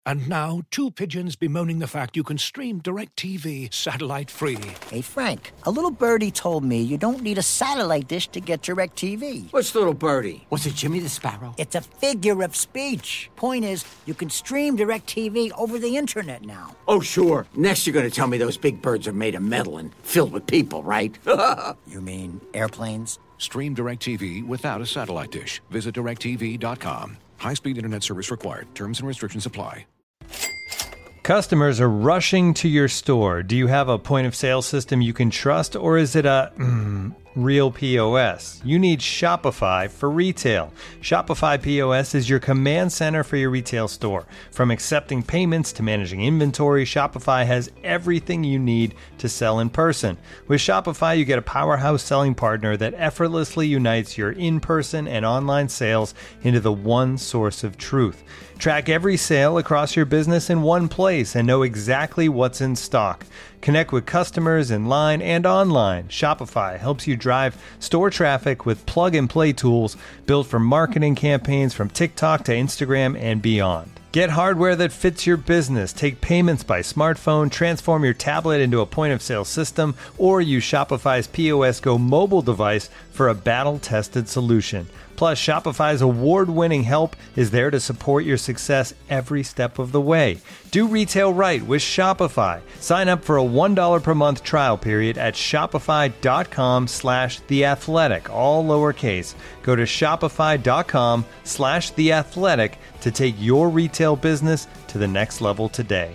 And now, two pigeons bemoaning the fact you can stream DirecTV satellite-free. Hey, Frank, a little birdie told me you don't need a satellite dish to get DirecTV. What's little birdie? Was it Jimmy the Sparrow? It's a figure of speech. Point is, you can stream DirecTV over the internet now. Oh, sure. Next you're going to tell me those big birds are made of metal and filled with people, right? You mean airplanes? Stream DirecTV without a satellite dish. Visit DirecTV.com. High-speed internet service required. Terms and restrictions apply. Customers are rushing to your store. Do you have a point-of-sale system you can trust, or is it a real POS? You need Shopify for retail. Shopify POS is your command center for your retail store. From accepting payments to managing inventory, Shopify has everything you need to sell in person. With Shopify, you get a powerhouse selling partner that effortlessly unites your in-person and online sales into the one source of truth. Track every sale across your business in one place and know exactly what's in stock. Connect with customers in line and online. Shopify helps you drive store traffic with plug-and-play tools built for marketing campaigns from TikTok to Instagram and beyond. Get hardware that fits your business. Take payments by smartphone, transform your tablet into a point-of-sale system, or use Shopify's POS Go mobile device for a battle-tested solution. Plus, Shopify's award-winning help is there to support your success every step of the way. Do retail right with Shopify. Sign up for a $1 per month trial period at shopify.com/theathletic, all lowercase. Go to shopify.com/theathletic to take your retail business to the next level today.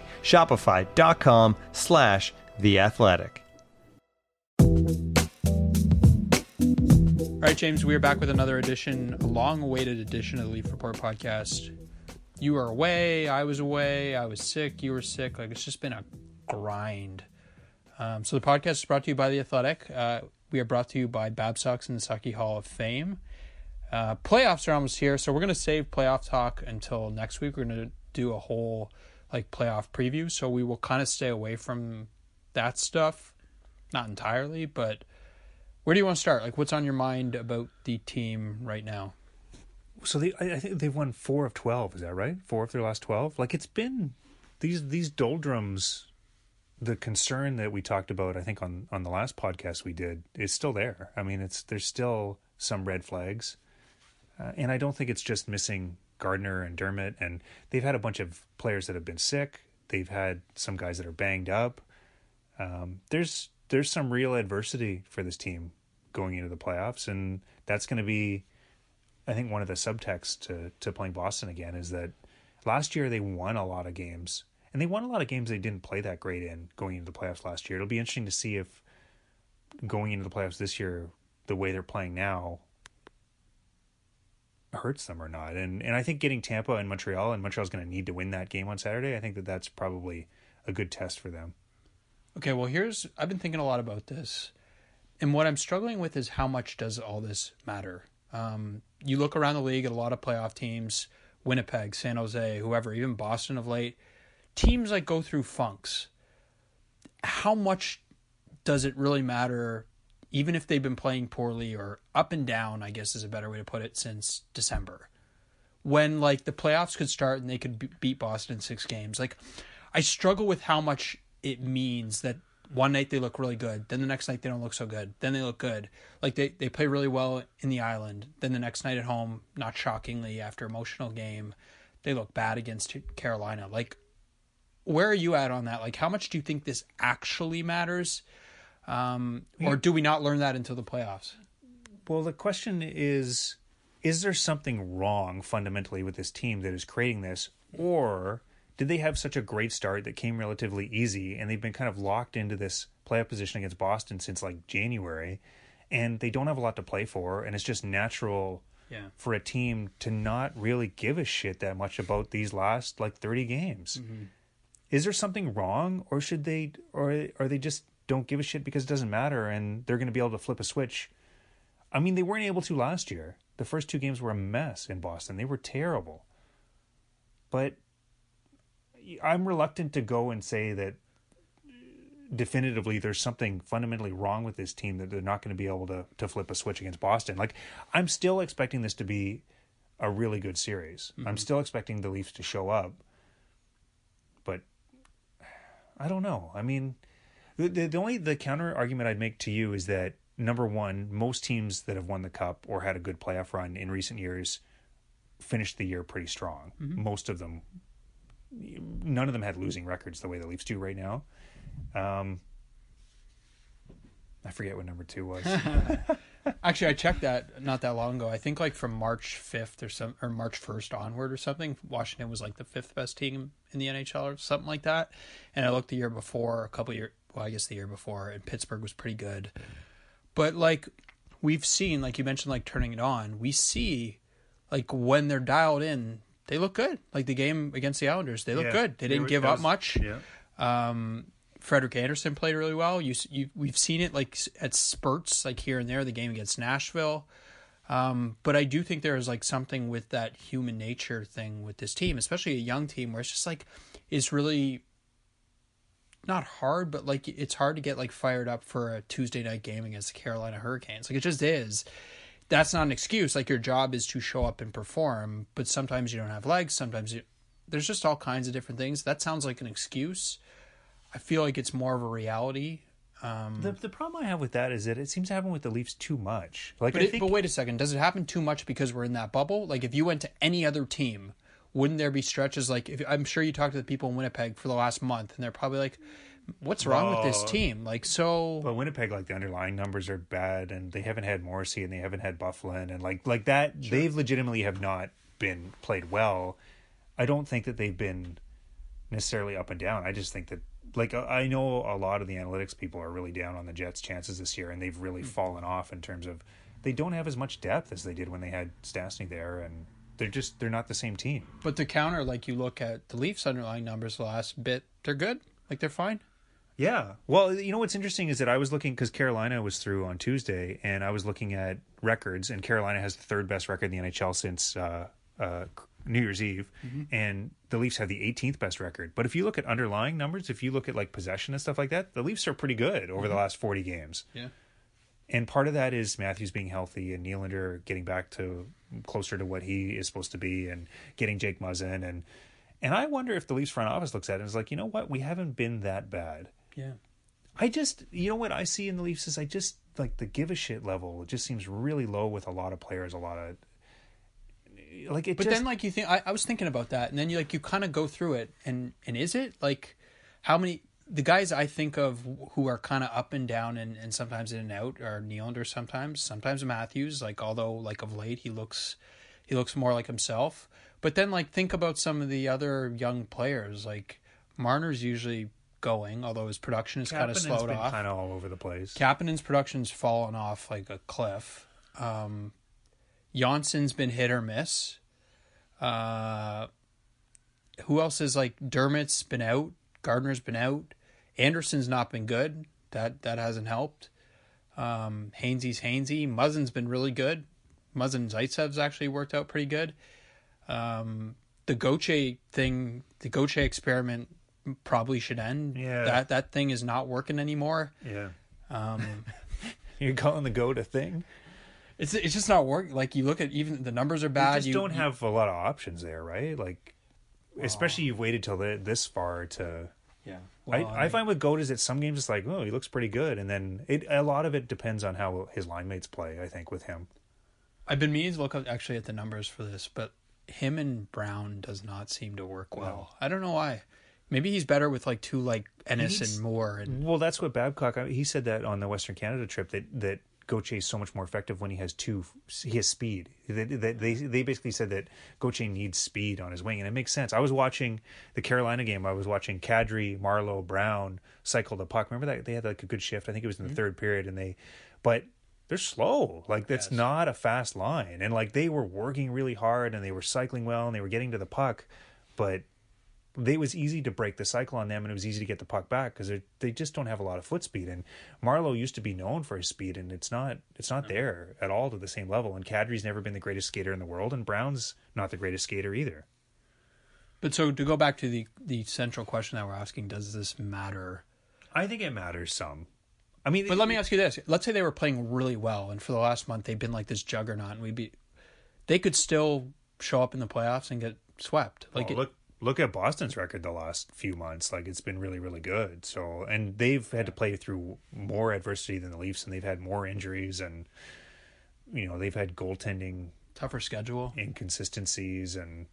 Shopify.com/theathletic. All right, James, we are back with another edition, a long-awaited edition of the Leaf Report podcast. You were away, I was sick, you were sick. Like, it's just been a grind. So the podcast is brought to you by The Athletic. We are brought to you by Babsox and the Saki Hall of Fame. Playoffs are almost here, so we're going to save playoff talk until next week. We're going to do a whole playoff preview, so we will kind of stay away from that stuff. Not entirely, but where do you want to start? What's on your mind about the team right now? So I think they've won 4 of 12. Is that right? 4 of their last 12. It's been these doldrums. The concern that we talked about, I think on the last podcast we did, is still there. I mean, there's still some red flags, and I don't think it's just missing Gardner and Dermott. And they've had a bunch of players that have been sick. They've had some guys that are banged up. There's some real adversity for this team going into the playoffs, and that's going to be, I think, one of the subtexts to playing Boston again is that last year they won a lot of games, and they won a lot of games they didn't play that great in going into the playoffs last year. It'll be interesting to see if going into the playoffs this year, the way they're playing now hurts them or not. And I think getting Tampa and Montreal's going to need to win that game on Saturday. I think that's probably a good test for them. Okay, well, I've been thinking a lot about this, and what I'm struggling with is how much does all this matter? You look around the league at a lot of playoff teams, Winnipeg, San Jose, whoever, even Boston of late, teams go through funks. How much does it really matter, even if they've been playing poorly or up and down, I guess is a better way to put it, since December? When, the playoffs could start and they could beat Boston in 6 games. I struggle with how much it means that one night they look really good, then the next night they don't look so good, then they look good. They play really well in the island, then the next night at home, not shockingly, after emotional game, they look bad against Carolina. Where are you at on that? How much do you think this actually matters? Or do we not learn that until the playoffs? Well, the question is there something wrong fundamentally with this team that is creating this, or did they have such a great start that came relatively easy, and they've been kind of locked into this playoff position against Boston since January, and they don't have a lot to play for, and it's just natural for a team to not really give a shit that much about these last 30 games. Mm-hmm. Is there something wrong, or are they just don't give a shit because it doesn't matter and they're going to be able to flip a switch? I mean, they weren't able to last year. The first 2 games were a mess in Boston. They were terrible. But I'm reluctant to go and say that definitively there's something fundamentally wrong with this team that they're not going to be able to flip a switch against Boston. I'm still expecting this to be a really good series. Mm-hmm. I'm still expecting the Leafs to show up. I don't know. I mean, the counter argument I'd make to you is that, number one, most teams that have won the Cup or had a good playoff run in recent years finished the year pretty strong. Mm-hmm. Most of them, none of them had losing records the way the Leafs do right now. I forget what number 2 was. Actually, I checked that not that long ago. I think like from March 5th or March 1st onward or something, Washington was like the 5th best team in the NHL or something like that. And I looked the year before, the year before, and Pittsburgh was pretty good. But like we've seen, like you mentioned, like turning it on, we see like when they're dialed in, they look good. Like the game against the Islanders, they look good. They didn't give up much. Yeah. Frederik Andersen played really well. We've seen it like at spurts, like here and there. The game against Nashville, but I do think there is like something with that human nature thing with this team, especially a young team, where it's just like it's really not hard, but like it's hard to get like fired up for a Tuesday night game against the Carolina Hurricanes. Like it just is. That's not an excuse. Like your job is to show up and perform, but sometimes you don't have legs. Sometimes there's just all kinds of different things. That sounds like an excuse. I feel like it's more of a reality. The problem I have with that is that it seems to happen with the Leafs too much. Like, but wait a second. Does it happen too much because we're in that bubble? Like if you went to any other team, wouldn't there be stretches like I'm sure you talked to the people in Winnipeg for the last month and they're probably like, what's wrong with this team? Like, so. But Winnipeg, like the underlying numbers are bad and they haven't had Morrissey and they haven't had Bufflin and like that. Sure. They've legitimately have not been played well. I don't think that they've been necessarily up and down. I just think that, like, I know a lot of the analytics people are really down on the Jets' chances this year, and they've really fallen off in terms of they don't have as much depth as they did when they had Stastny there, and they're not the same team. But the counter, like you look at the Leafs' underlying numbers the last bit, they're good. Like they're fine. Yeah. Well, you know what's interesting is that I was looking, because Carolina was through on Tuesday, and I was looking at records, and Carolina has the third best record in the NHL since New Year's Eve, and the Leafs have the 18th best record. But if you look at underlying numbers, if you look at like possession and stuff like that, the Leafs are pretty good over the last 40 games. Yeah. And part of that is Matthews being healthy and Nylander getting back to closer to what he is supposed to be and getting Jake Muzzin. And I wonder if the Leafs front office looks at it and is like, you know what? We haven't been that bad. Yeah. You know what I see in the Leafs is I just like the give a shit level. It just seems really low with a lot of players, then like you think I was thinking about that, and then you kind of go through it, and is it like how many the guys I think of who are kind of up and down and sometimes in and out are Nylander sometimes Matthews, like although like of late he looks more like himself, but then like think about some of the other young players like Marner's usually going, although his production is kind of slowed off, kind of all over the place. Kapanen's production's fallen off like a cliff. Janssen's been hit or miss. Who else is like Dermott's been out. Gardner's been out. Anderson's not been good. That hasn't helped. Hainsey's Hainsey. Muzzin's been really good. Muzzin Zaitsev's actually worked out pretty good. The Gauthier thing, the Gauthier experiment probably should end. Yeah. That thing is not working anymore. Yeah. You're calling the goat a thing? It's just not working. Like you look at even the numbers are bad. You just don't have a lot of options there, right? Like, especially you've waited till this far to. Yeah. Well, I find with Goat is that some games it's like, oh, he looks pretty good, and then a lot of it depends on how his line mates play. I think with him. I've been meaning to look actually at the numbers for this, but him and Brown does not seem to work well. I don't know why. Maybe he's better with like two like Ennis and Moore. And well, that's what Babcock. He said that on the Western Canada trip that Gauthier is so much more effective when he has speed. They basically said that Gauthier needs speed on his wing, and it makes sense. I was watching the Carolina game. I was watching Kadri, Marleau, Brown cycle the puck. Remember that they had like a good shift. I think it was in the third period, but they're slow. Like that's not a fast line, and like they were working really hard and they were cycling well and they were getting to the puck, but it was easy to break the cycle on them, and it was easy to get the puck back because they just don't have a lot of foot speed. And Marleau used to be known for his speed, and it's not there at all to the same level. And Kadri's never been the greatest skater in the world, and Brown's not the greatest skater either. But so to go back to the central question that we're asking, does this matter? I think it matters some. I mean, but let me ask you this: let's say they were playing really well, and for the last month they've been like this juggernaut, and they could still show up in the playoffs and get swept. Like look at Boston's record the last few months. Like, it's been really, really good. So, and they've had to play through more adversity than the Leafs, and they've had more injuries, and they've had goaltending Tougher schedule, inconsistencies, and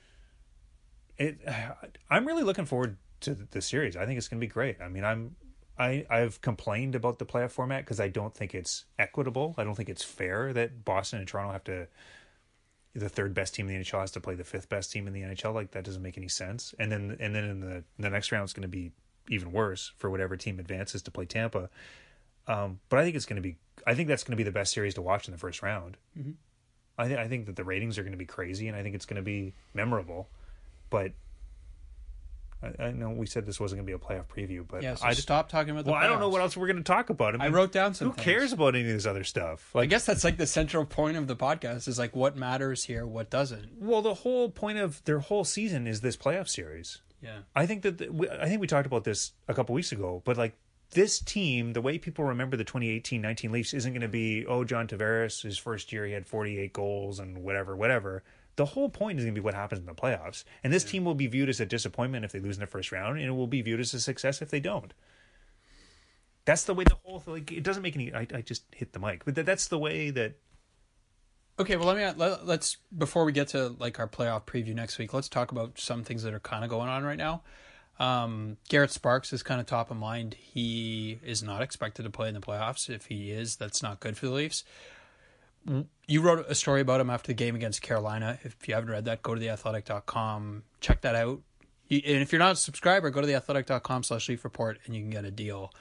I'm really looking forward to the series. I think it's going to be great. I mean, I've complained about the playoff format because I don't think it's equitable. I don't think it's fair that Boston and Toronto have to, the third best team in the NHL has to play the fifth best team in the NHL. Like, that doesn't make any sense. And then in the next round, it's going to be even worse for whatever team advances to play Tampa. But I think that's going to be the best series to watch in the first round. Mm-hmm. I think that the ratings are going to be crazy, and I think it's going to be memorable. But I know we said this wasn't going to be a playoff preview, but yeah, so I just stopped talking about the playoffs. I don't know what else we're going to talk about. I mean, I wrote down some Who things. cares about any of this other stuff? Like, I guess that's like the central point of the podcast is like what matters here, what doesn't. Well, the whole point of their whole season is this playoff series. Yeah. I think we talked about this a couple weeks ago, but like, this team, the way people remember the 2018-19 Leafs isn't going to be, John Tavares, his first year, he had 48 goals and whatever. The whole point is going to be what happens in the playoffs. And this team will be viewed as a disappointment if they lose in the first round, and it will be viewed as a success if they don't. That's the way the whole thing, like, it doesn't make any, I just hit the mic, but that's the way that. Okay, well, let's, before we get to like our playoff preview next week, let's talk about some things that are kind of going on right now. Garrett Sparks is kind of top of mind. He is not expected to play in the playoffs. If he is, that's not good for the Leafs. You wrote a story about him after the game against Carolina. If you haven't read that, go to theathletic.com. Check that out. And if you're not a subscriber, go to theathletic.com/Leaf Report and you can get a deal.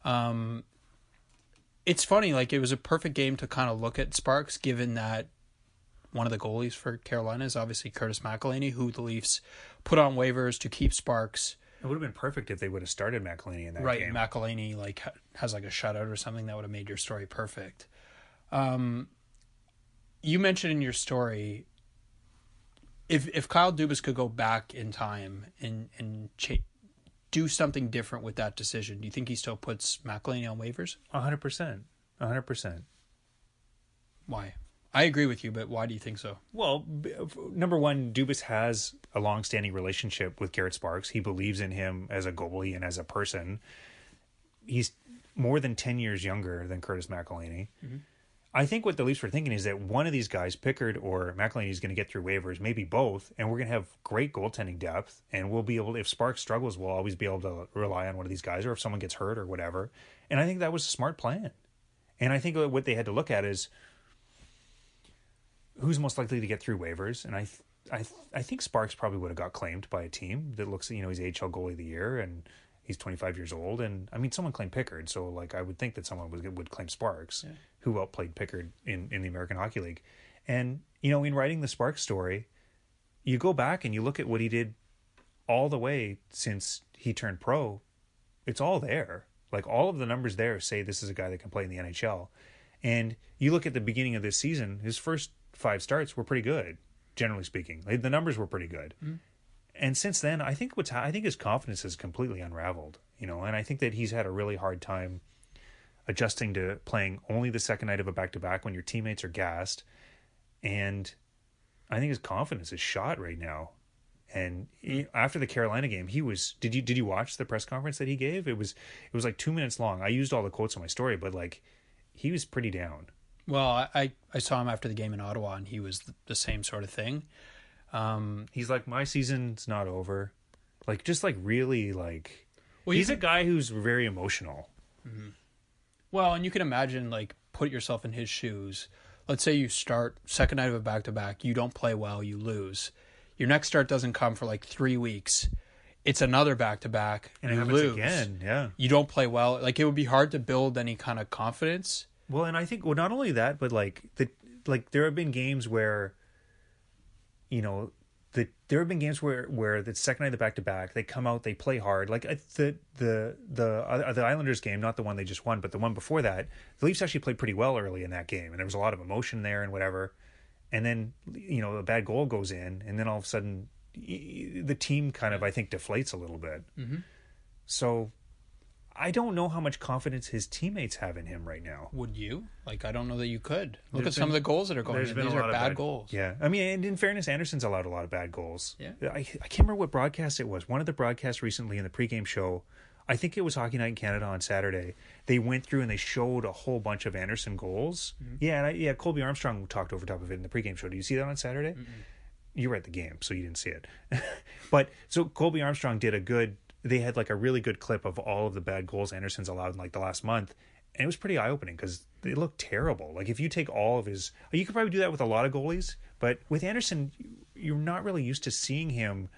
It's funny, like, it was a perfect game to kind of look at Sparks, given that one of the goalies for Carolina is obviously Curtis McElhinney, who the Leafs put on waivers to keep Sparks. It would have been perfect if they would have started McElhinney in that game. Right, McElhinney like has like a shutout or something that would have made your story perfect. You mentioned in your story, if Kyle Dubas could go back in time and do something different with that decision, do you think he still puts McElhinney on waivers? 100%. 100%. Why? I agree with you, but why do you think so? Well, number one, Dubas has a long-standing relationship with Garrett Sparks. He believes in him as a goalie and as a person. He's more than 10 years younger than Curtis McElhinney. Mm-hmm. I think what the Leafs were thinking is that one of these guys, Pickard or McElhinney, is going to get through waivers, maybe both, and we're going to have great goaltending depth, and we'll be able to, if Sparks struggles, we'll always be able to rely on one of these guys, or if someone gets hurt or whatever. And I think that was a smart plan. And I think what they had to look at is who's most likely to get through waivers, and I think Sparks probably would have got claimed by a team that looks, he's AHL goalie of the year, and he's 25 years old, and I mean, someone claimed Pickard, so like I would think that someone would claim Sparks, who outplayed Pickard in the American Hockey League. And in writing the Sparks story, you go back and you look at what he did all the way since he turned pro. It's all there. Like, all of the numbers there say this is a guy that can play in the NHL. And you look at the beginning of this season, his first 5 starts were pretty good, generally speaking. Like, the numbers were pretty good. Mm-hmm. And since then, I think his confidence has completely unraveled, and I think that he's had a really hard time adjusting to playing only the second night of a back-to-back when your teammates are gassed. And I think his confidence is shot right now. And after the Carolina game, he was, did you watch the press conference that he gave? It was like 2 minutes long. I used all the quotes in my story, but like, he was pretty down. Well, I saw him after the game in Ottawa, and he was the same sort of thing. He's like, my season's not over. Like, just like really like, well, he's a guy who's very emotional. Mm-hmm. Well, and you can imagine, like, put yourself in his shoes. Let's say you start second night of a back-to-back. You don't play well. You lose. Your next start doesn't come for like 3 weeks. It's another back-to-back. And you lose again. Yeah. You don't play well. Like, it would be hard to build any kind of confidence. Well, and I think, not only that, but like there have been games where, there have been games where the second night of the back-to-back, they come out, they play hard. Like the Islanders game, not the one they just won, but the one before that, the Leafs actually played pretty well early in that game, and there was a lot of emotion there and whatever. And then, a bad goal goes in, and then all of a sudden, the team kind of, I think, deflates a little bit. Mm-hmm. So I don't know how much confidence his teammates have in him right now. Would you? Like, I don't know that you could. Look There's at some been- of the goals that are going There's in. been These a lot are of bad goals. Yeah, I mean, and in fairness, Anderson's allowed a lot of bad goals. Yeah. I can't remember what broadcast it was. One of the broadcasts recently in the pregame show, I think it was Hockey Night in Canada on Saturday. They went through and they showed a whole bunch of Anderson goals. Mm-hmm. Yeah, and Colby Armstrong talked over top of it in the pregame show. Do you see that on Saturday? You were at the game, so you didn't see it. But so Colby Armstrong did they had like a really good clip of all of the bad goals Anderson's allowed in like the last month. And it was pretty eye-opening because they look terrible. Like if you take all of his, you could probably do that with a lot of goalies, but with Anderson, you're not really used to seeing him.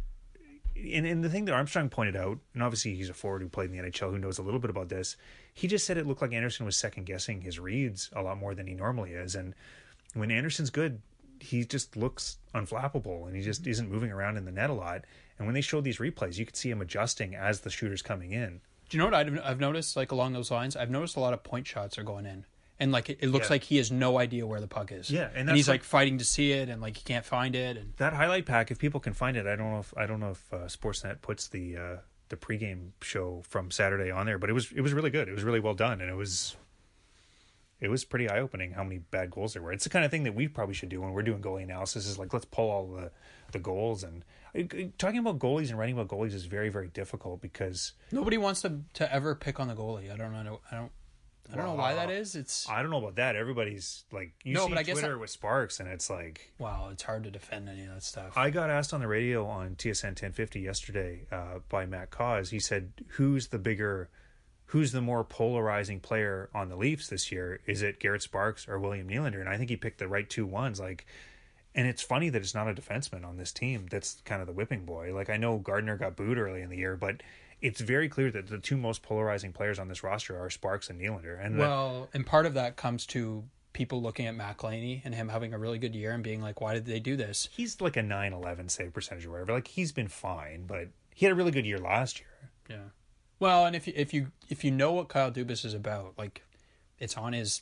And the thing that Armstrong pointed out, and obviously he's a forward who played in the NHL who knows a little bit about this, he just said it looked like Anderson was second-guessing his reads a lot more than he normally is. And when Anderson's good, he just looks unflappable and he just isn't moving around in the net a lot. And when they showed these replays, you could see him adjusting as the shooter's coming in. Do you know what I've noticed, like, along those lines? I've noticed a lot of point shots are going in. And, like, it looks like he has no idea where the puck is. Yeah, and that's he's, like, fighting to see it, and, like, he can't find it. And that highlight pack, if people can find it, I don't know if Sportsnet puts the pregame show from Saturday on there, but it was really good. It was really well done, and it was pretty eye opening how many bad goals there were. It's the kind of thing that we probably should do when we're doing goalie analysis. Is like, let's pull all the goals. And talking about goalies and writing about goalies is very, very difficult because nobody wants to ever pick on the goalie. I don't know why that is. I don't know about that. Everybody's like, see but I guess Twitter with Sparks, and it's like, wow, it's hard to defend any of that stuff. I got asked on the radio on TSN 1050 yesterday by Matt Cause. He said, who's the more polarizing player on the Leafs this year? Is it Garrett Sparks or William Nylander? And I think he picked the right two ones. Like, and it's funny that it's not a defenseman on this team that's kind of the whipping boy. Like, I know Gardner got booed early in the year, but it's very clear that the two most polarizing players on this roster are Sparks and Nylander. And part of that comes to people looking at Matt Laney and him having a really good year and being like, why did they do this? He's like a 9-11 save percentage or whatever. Like, he's been fine, but he had a really good year last year. Yeah. Well, and if you know what Kyle Dubas is about, like, it's on his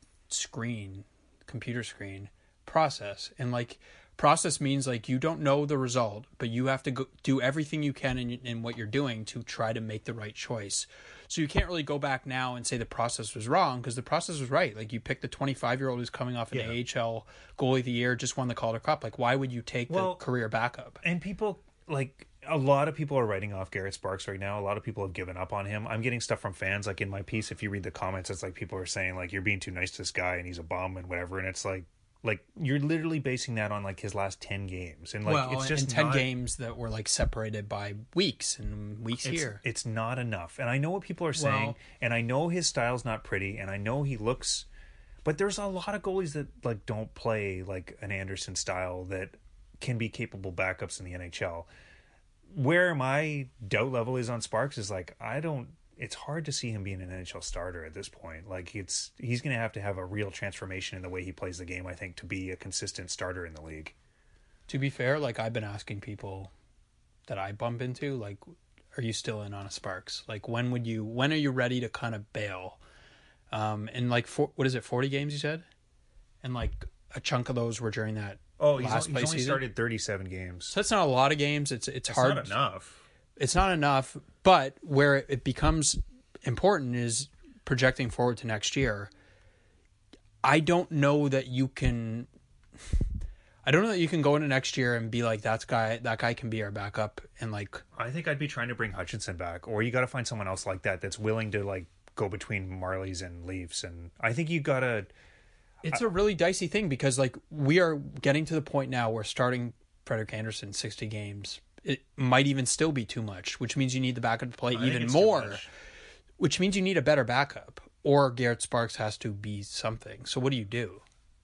computer screen, process. And, like, process means, like, you don't know the result, but you have to do everything you can in what you're doing to try to make the right choice. So you can't really go back now and say the process was wrong, because the process was right. Like, you picked the 25-year-old who's coming off an AHL goalie of the year, just won the Calder Cup. Like, why would you take the career backup? And people, like, a lot of people are writing off Garrett Sparks right now. A lot of people have given up on him. I'm getting stuff from fans, like in my piece, if you read the comments, it's like people are saying, like, you're being too nice to this guy and he's a bum and whatever. And it's like you're literally basing that on like his last 10 games. And like, it's just 10 games that were like separated by weeks and weeks here. It's not enough. And I know what people are saying, and I know his style's not pretty, and I know he looks, but there's a lot of goalies that like don't play like an Anderson style that can be capable backups in the NHL. Where my doubt level is on Sparks is like, it's hard to see him being an NHL starter at this point. Like, he's going to have a real transformation in the way he plays the game, I think, to be a consistent starter in the league. To be fair, like, I've been asking people that I bump into, like, are you still in on a Sparks? Like, when are you ready to kind of bail? And like, 40 games you said? And like a chunk of those were during that last he's only season? started 37 games. So that's not a lot of games. It's hard. Not enough. It's not enough, but where it becomes important is projecting forward to next year. I don't know that you can go into next year and be like, that guy can be our backup. And like, I think I'd be trying to bring Hutchinson back, or you got to find someone else like that's willing to like go between Marlies and Leafs. And I think you got to. It's a really dicey thing because like we are getting to the point now where starting Frederik Andersen 60 games, it might even still be too much, which means you need the backup to play even more, which means you need a better backup, or Garrett Sparks has to be something. So what do you do?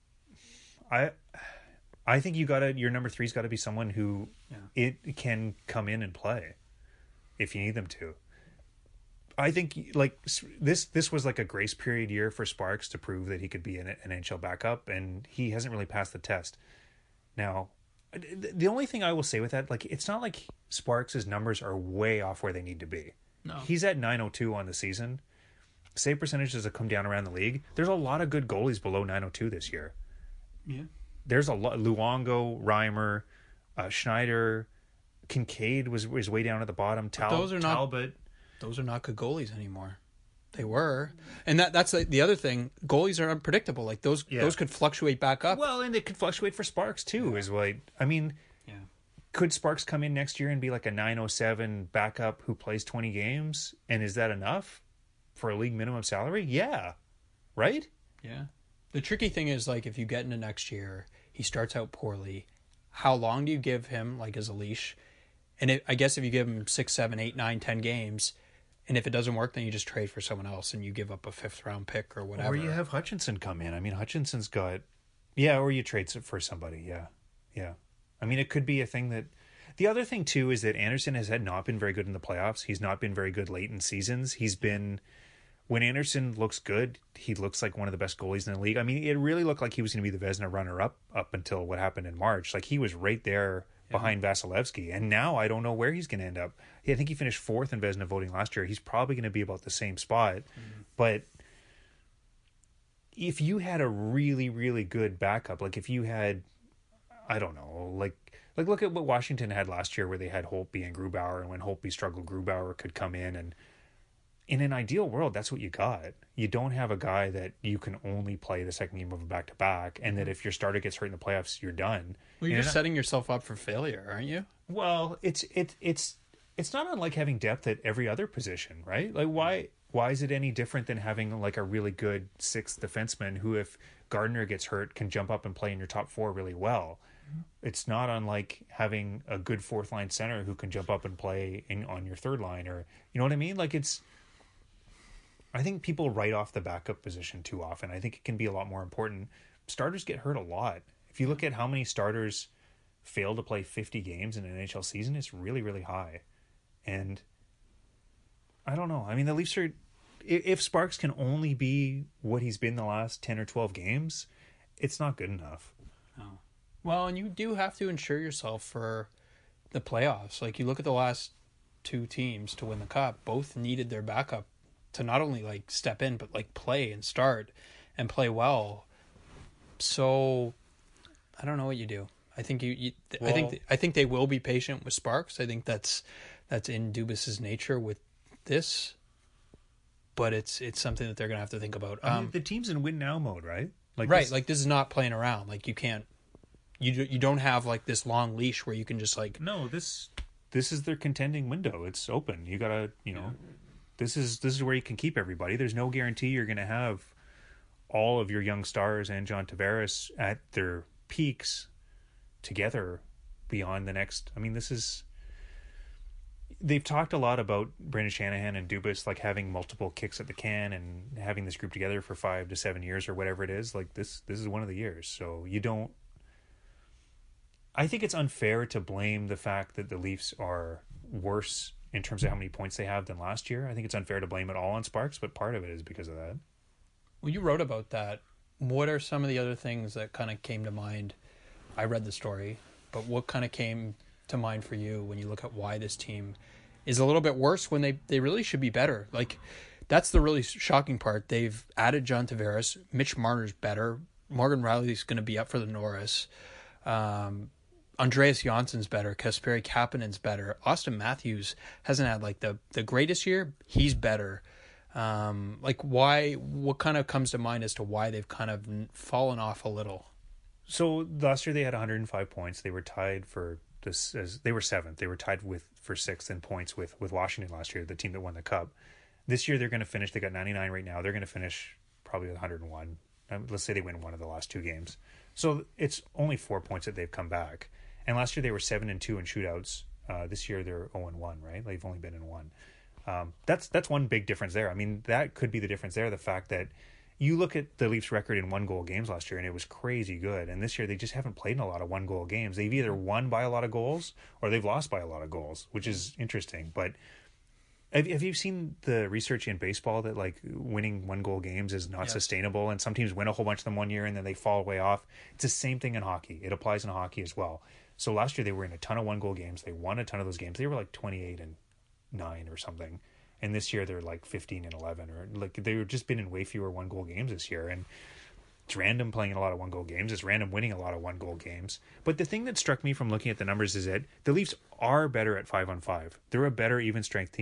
I think your number three's got to be someone who it can come in and play if you need them to. I think like this was like a grace period year for Sparks to prove that he could be an NHL backup, and he hasn't really passed the test. Now, the only thing I will say with that, like, it's not like Sparks' numbers are way off where they need to be. No. He's at .902 on the season. Save percentages have come down around the league. There's a lot of good goalies below .902 this year. Yeah. There's a lot. Luongo, Reimer, Schneider, Kincaid was way down at the bottom. Talbot. those are not good goalies anymore. They were, and that's like the other thing. Goalies are unpredictable. Like those could fluctuate back up. Well, and they could fluctuate for Sparks too. Is what I mean. Yeah. Could Sparks come in next year and be like a 907 backup who plays 20 games, and is that enough for a league minimum salary? Yeah, right. Yeah. The tricky thing is, like, if you get into next year, he starts out poorly. How long do you give him, like, as a leash? And I guess if you give him 6, 7, 8, 9, 10 games, and if it doesn't work, then you just trade for someone else and you give up a 5th-round pick or whatever. Or you have Hutchinson come in. I mean, Hutchinson's got... Yeah, or you trade for somebody. Yeah, yeah. I mean, it could be a thing that... The other thing, too, is that Anderson has not been very good in the playoffs. He's not been very good late in seasons. He's been... When Anderson looks good, he looks like one of the best goalies in the league. I mean, it really looked like he was going to be the Vezina runner-up up until what happened in March. Like, he was right there behind Vasilevsky. And now I don't know where he's going to end up. I think he finished 4th in Vezina voting last year. He's probably going to be about the same spot. Mm-hmm. But if you had a really, really good backup, like if you had, I don't know, like look at what Washington had last year where they had Holtby and Grubauer. And when Holtby struggled, Grubauer could come in and in an ideal world, that's what you got. You don't have a guy that you can only play the second game of a back-to-back, and that if your starter gets hurt in the playoffs, you're done. Well, you're just setting yourself up for failure, aren't you? Well, it's not unlike having depth at every other position, right? Like, why is it any different than having like a really good 6th defenseman who, if Gardner gets hurt, can jump up and play in your top 4 really well? It's not unlike having a good 4th-line center who can jump up and play on your 3rd line, or you know what I mean? Like I think people write off the backup position too often. I think it can be a lot more important. Starters get hurt a lot. If you look at how many starters fail to play 50 games in an NHL season, it's really, really high. And I don't know. I mean, the Leafs are... If Sparks can only be what he's been the last 10 or 12 games, it's not good enough. Oh. Well, and you do have to insure yourself for the playoffs. Like, you look at the last 2 teams to win the Cup, both needed their backup to not only like step in, but like play and start and play well. So I don't know what you do. I think I think they will be patient with Sparks. I think that's in Dubas's nature with this, but it's something that they're going to have to think about. I mean, the team's in win now mode, right? Like right. Like this is not playing around. Like you can't, you don't have like this long leash where you can just like, no, this is their contending window. It's open. You gotta, This is where you can keep everybody. There's no guarantee you're going to have all of your young stars and John Tavares at their peaks together beyond the next. I mean, they've talked a lot about Brendan Shanahan and Dubas like having multiple kicks at the can and having this group together for 5 to 7 years or whatever it is. Like this is one of the years. So I think it's unfair to blame the fact that the Leafs are worse in terms of how many points they have than last year. I think it's unfair to blame it all on Sparks, but part of it is because of that. Well, you wrote about that. What are some of the other things that kind of came to mind? I read the story, but what kind of came to mind for you when you look at why this team is a little bit worse when they really should be better? Like, that's the really shocking part. They've added John Tavares. Mitch Marner's better. Morgan Rielly's going to be up for the Norris. Andreas Janssen's better. Kasperi Kapanen's better. Austin Matthews hasn't had like the greatest year. He's better. Like why? What kind of comes to mind as to why they've kind of fallen off a little? So last year they had 105 points. They were tied for this. They were 7th. They were tied for 6th in points with Washington last year, the team that won the Cup. This year they're going to finish. They got 99 right now. They're going to finish probably with 101. Let's say they win one of the last 2 games. So it's only 4 points that they've come back. And last year they were 7-2 in shootouts. This year they're 0-1, right? They've only been in 1. That's one big difference there. I mean, that could be the difference there. The fact that you look at the Leafs record in 1-goal games last year and it was crazy good. And this year they just haven't played in a lot of 1-goal games. They've either won by a lot of goals or they've lost by a lot of goals, which is interesting. But have you seen the research in baseball that like winning 1-goal games is not sustainable, and some teams win a whole bunch of them one year and then they fall way off? It's the same thing in hockey. It applies in hockey as well. So last year they were in a ton of 1-goal games. They won a ton of those games. They were like 28-9 or something. And this year they're like 15-11, or like they've just been in way fewer 1-goal games this year. And it's random playing in a lot of 1-goal games. It's random winning a lot of 1-goal games. But the thing that struck me from looking at the numbers is that the Leafs are better at 5-on-5. They're a better even strength team.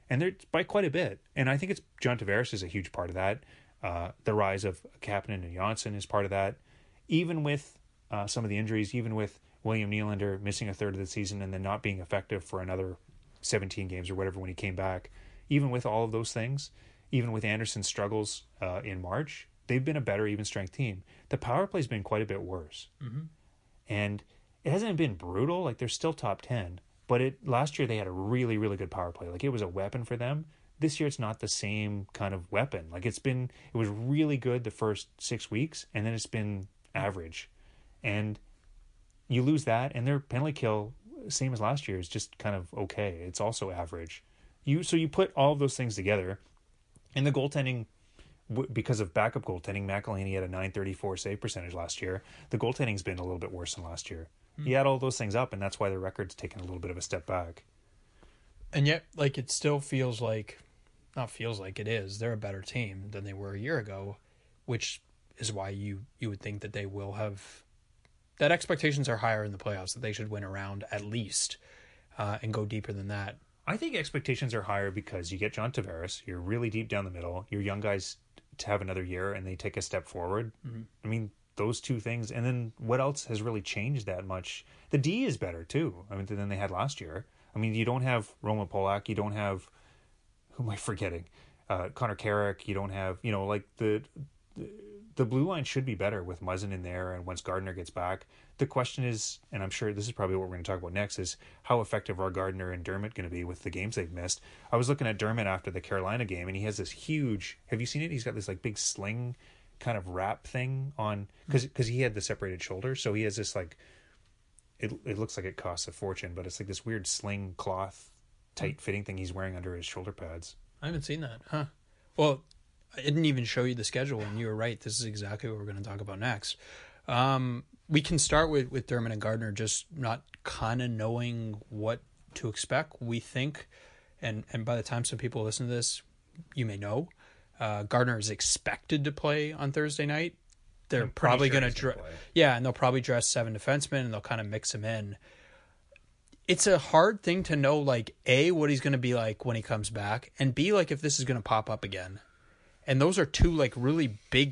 and they're by quite a bit. And I think it's John Tavares is a huge part of that. The rise of Kapanen and Johnson is part of that. Even with some of the injuries, even with William Nylander missing a third of the season and then not being effective for another 17 games or whatever when he came back, even with all of those things, even with Anderson's struggles in March, they've been a better even strength team. The power play's been quite a bit worse. Mm-hmm. And it hasn't been brutal. Like, they're still top 10. But last year they had a really, really good power play. Like, it was a weapon for them. This year it's not the same kind of weapon. Like, it was really good the first 6 weeks, and then it's been average. And you lose that, and their penalty kill, same as last year, is just kind of okay. It's also average. So you put all of those things together, and the goaltending, because of backup goaltending, McElhinney had a .934 save percentage last year. The goaltending's been a little bit worse than last year. You add all those things up, and that's why the record's taken a little bit of a step back. And yet, like, it still feels like, not feels like, it is, they're a better team than they were a year ago, which is why you would think that they will have, that expectations are higher in the playoffs, that they should win a round at least and go deeper than that. I think expectations are higher because you get John Tavares, you're really deep down the middle, your young guys to have another year and they take a step forward. Mm-hmm. I mean, those two things. And then what else has really changed that much? The D is better too, I mean, than they had last year. I mean, you don't have Roman Polak, you don't have, who am I forgetting? Connor Carrick, you don't have, like the blue line should be better with Muzzin in there, and once Gardner gets back. The question is, and I'm sure this is probably what we're going to talk about next, is how effective are Gardner and Dermott going to be with the games they've missed? I was looking at Dermott after the Carolina game, and he has this huge, have you seen it? He's got this like big sling kind of wrap thing on, because he had the separated shoulder, so he has this like, it looks like it costs a fortune, but it's like this weird sling cloth tight fitting thing he's wearing under his shoulder pads. I haven't seen that, huh? Well, I didn't even show you the schedule, and you were right. This is exactly what we're going to talk about next. We can start with Dermott and Gardner just not kind of knowing what to expect. We think, and by the time some people listen to this, you may know, Gardner is expected to play on Thursday night. They're probably going to and they'll probably dress 7 defensemen, and they'll kind of mix them in. It's a hard thing to know, like, A, what he's going to be like when he comes back, and B, like, if this is going to pop up again. And those are two, like, really big,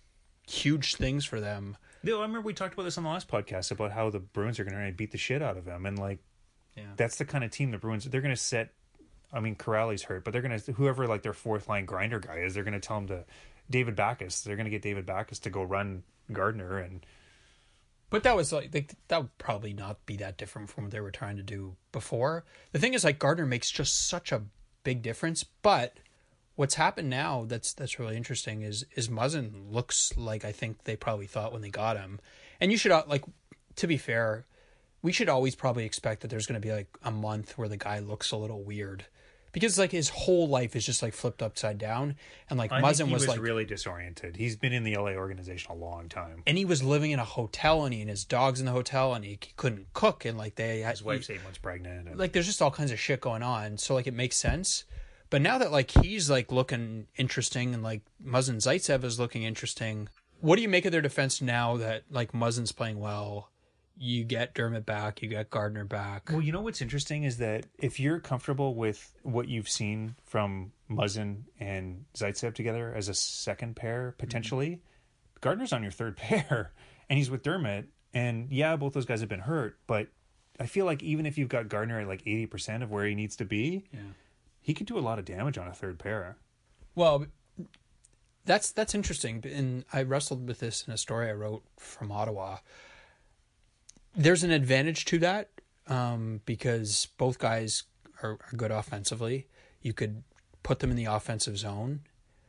huge things for them. I remember we talked about this on the last podcast about how the Bruins are going to beat the shit out of them. And, like, that's the kind of team the Bruins, they're going to set, I mean, Corrali's hurt, but they're going to, whoever, like, their fourth line grinder guy is, they're going to tell him to, David Backes, they're going to get David Backes to go run Gardner. And but that was, like, that would probably not be that different from what they were trying to do before. The thing is, like, Gardner makes just such a big difference, but what's happened now that's really interesting is Muzzin looks like I think they probably thought when they got him. And you should, like, to be fair, we should always probably expect that there's going to be like a month where the guy looks a little weird, because like his whole life is just like flipped upside down. And like Muzzin was like really disoriented. He's been in the LA organization a long time, and he was living in a hotel, and his dog's in the hotel, and he couldn't cook, and like his wife's 8 months pregnant, and like there's just all kinds of shit going on. So like it makes sense. But now that like he's like looking interesting, and like Muzzin Zaitsev is looking interesting, what do you make of their defense now that like Muzzin's playing well? You get Dermott back, you get Gardner back. Well, you know what's interesting is that if you're comfortable with what you've seen from Muzzin and Zaitsev together as a second pair, potentially, Gardner's on your third pair, and he's with Dermott. And yeah, both those guys have been hurt, but I feel like even if you've got Gardner at like 80% of where he needs to be, he could do a lot of damage on a third pair. Well, that's interesting. And I wrestled with this in a story I wrote from Ottawa. There's an advantage to that because both guys are good offensively. You could put them in the offensive zone,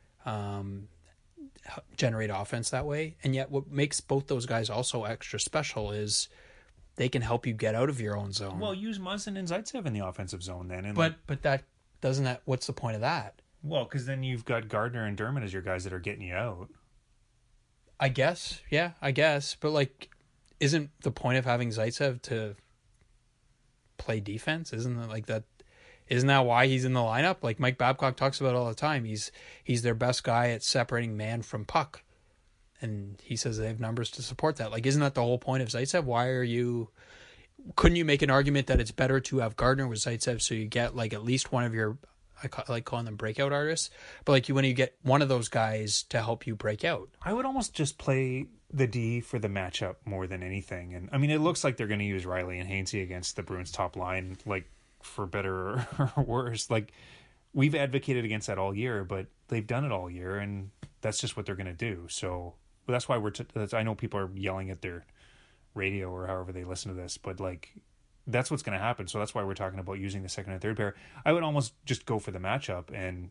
generate offense that way. And yet what makes both those guys also extra special is they can help you get out of your own zone. Well, use Muzzin and Zaitsev in the offensive zone then. And but that doesn't that. What's the point of that? Well, because then you've got Gardner and Dermott as your guys that are getting you out. I guess. Yeah, I guess. But like, isn't the point of having Zaitsev to play defense? Isn't that like that? Isn't that why he's in the lineup? Like Mike Babcock talks about all the time. He's their best guy at separating man from puck, and he says they have numbers to support that. Like, isn't that the whole point of Zaitsev? Couldn't you make an argument that it's better to have Gardner with Zaitsev so you get like at least one of your like calling them breakout artists. But like when you get one of those guys to help you break out. I would almost just play the D for the matchup more than anything. And I mean, it looks like they're going to use Riley and Hainsey against the Bruins top line, like for better or worse. Like we've advocated against that all year, but they've done it all year, and that's just what they're going to do. So that's why I know people are yelling at their radio or however they listen to this, but like that's what's going to happen. So that's why we're talking about using the second and third pair. I would almost just go for the matchup, and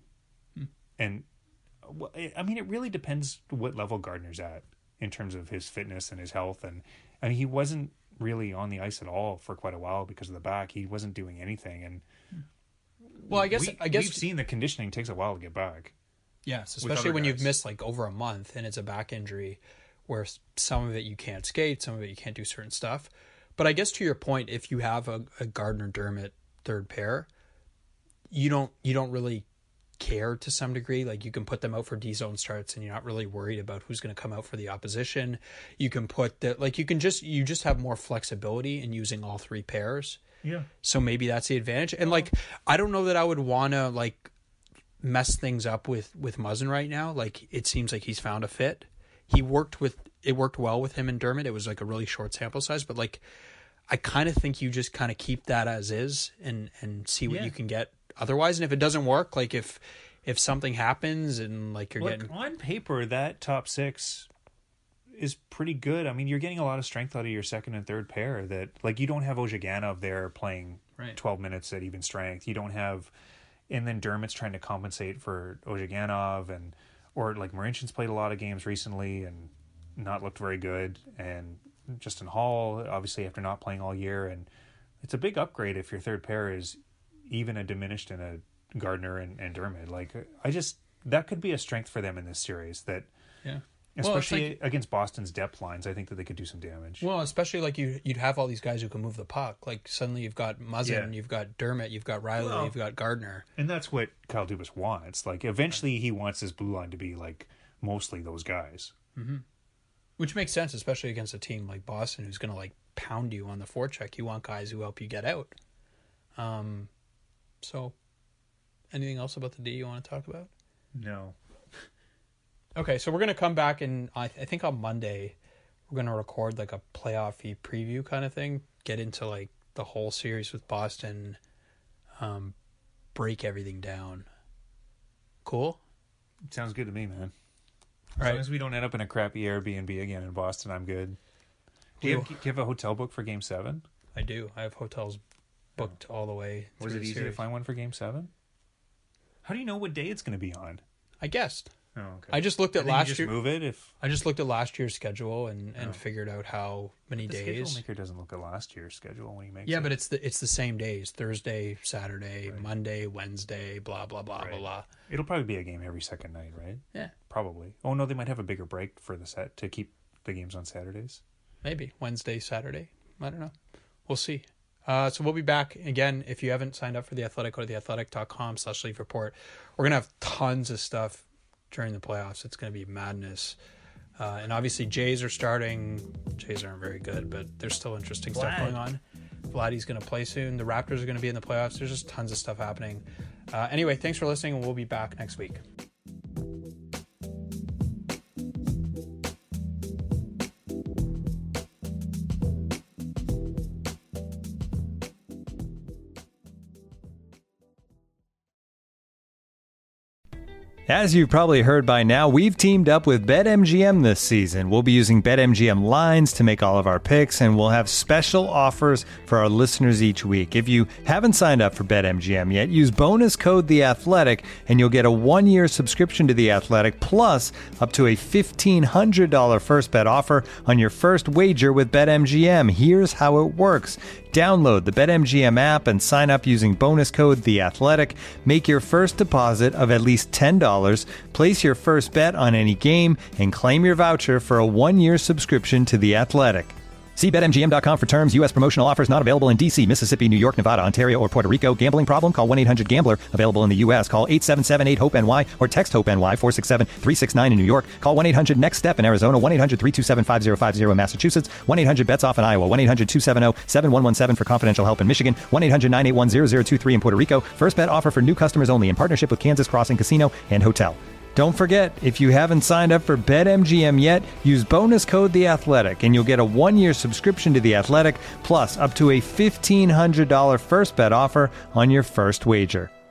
I mean, it really depends what level Gardner's at in terms of his fitness and his health. And I mean, he wasn't really on the ice at all for quite a while because of the back. He wasn't doing anything. And well, I guess we've seen the conditioning takes a while to get back. Yes, especially when you've missed like over a month and it's a back injury where some of it you can't skate, some of it you can't do certain stuff. But I guess to your point, if you have a Gardner Dermott third pair, you don't really care to some degree. Like you can put them out for D zone starts and you're not really worried about who's going to come out for the opposition. You can put you just have more flexibility in using all three pairs. Yeah. So maybe that's the advantage. And like, I don't know that I would want to like mess things up with Muzzin right now. Like it seems like he's found a fit. It worked well with him and Dermott. It was like a really short sample size, but like I kind of think you just kind of keep that as is and see what you can get otherwise. And if it doesn't work, like if something happens and like you're getting on paper, that top six is pretty good. I mean, you're getting a lot of strength out of your second and third pair. That like you don't have Ozhiganov there playing 12 minutes at even strength. You don't have, and then Dermott's trying to compensate for Ozhiganov or like Marinchen's played a lot of games recently and not looked very good, and Justin Hall obviously after not playing all year, and it's a big upgrade if your third pair is even a diminished in a Gardner and Dermott. Like that could be a strength for them in this series. That especially against Boston's depth lines, I think that they could do some damage. Well, especially like you'd have all these guys who can move the puck. Like suddenly you've got Muzzin, you've got Dermott, you've got Riley, you've got Gardner. And that's what Kyle Dubas wants. Like eventually he wants his blue line to be like mostly those guys. Mm-hmm. Which makes sense, especially against a team like Boston who's going to like pound you on the forecheck. You want guys who help you get out. So anything else about the D you want to talk about? No. Okay, so we're going to come back and I think on Monday we're going to record like a playoff-y preview kind of thing, get into like the whole series with Boston, break everything down. Cool? Sounds good to me, man. As Right. long as we don't end up in a crappy Airbnb again in Boston, I'm good. Do you have a hotel book for Game 7? I do. I have hotels booked all the way. Was through it the easy series. to find one for Game 7? How do you know what day it's going to be on? I guessed. Oh, okay. I just looked at And then you last just year. move it if I just looked at last year's schedule and figured out how many the schedule days. maker doesn't look at last year's schedule when he makes Yeah, it. but it's the same days: Thursday, Saturday, Monday, Wednesday, blah blah blah blah blah. It'll probably be a game every second night, right? Yeah, Probably. Oh no, they might have a bigger break for the set to keep the games on Saturdays. maybe Wednesday, Saturday. I don't know. We'll see. So we'll be back again. If you haven't signed up for The Athletic, go to theathletic.com/leaf report. We're gonna have tons of stuff during the playoffs. It's gonna be madness. And obviously Jays are starting. Jays aren't very good, but there's still interesting stuff going on. Vladdy's going to play soon. The Raptors are going to be in the playoffs. There's just tons of stuff happening. Anyway, thanks for listening, and we'll be back next week. As you've probably heard by now, we've teamed up with BetMGM this season. We'll be using BetMGM lines to make all of our picks, and we'll have special offers for our listeners each week. If you haven't signed up for BetMGM yet, use bonus code The Athletic, and you'll get a 1-year subscription to The Athletic, plus up to a $1,500 first bet offer on your first wager with BetMGM. Here's how it works. Download the BetMGM app and sign up using bonus code The Athletic. Make your first deposit of at least $10. Place your first bet on any game and claim your voucher for a 1-year subscription to The Athletic. See BetMGM.com for terms. U.S. promotional offers not available in D.C., Mississippi, New York, Nevada, Ontario, or Puerto Rico. Gambling problem? Call 1-800-GAMBLER. Available in the U.S. Call 877-8-HOPE-NY or text HOPE-NY 467-369 in New York. Call 1-800-NEXT-STEP in Arizona. 1-800-327-5050 in Massachusetts. 1-800-BETS-OFF in Iowa. 1-800-270-7117 for confidential help in Michigan. 1-800-981-0023 in Puerto Rico. First bet offer for new customers only in partnership with Kansas Crossing Casino and Hotel. Don't forget, if you haven't signed up for BetMGM yet, use bonus code The Athletic, and you'll get a 1-year subscription to The Athletic, plus up to a $1,500 first bet offer on your first wager.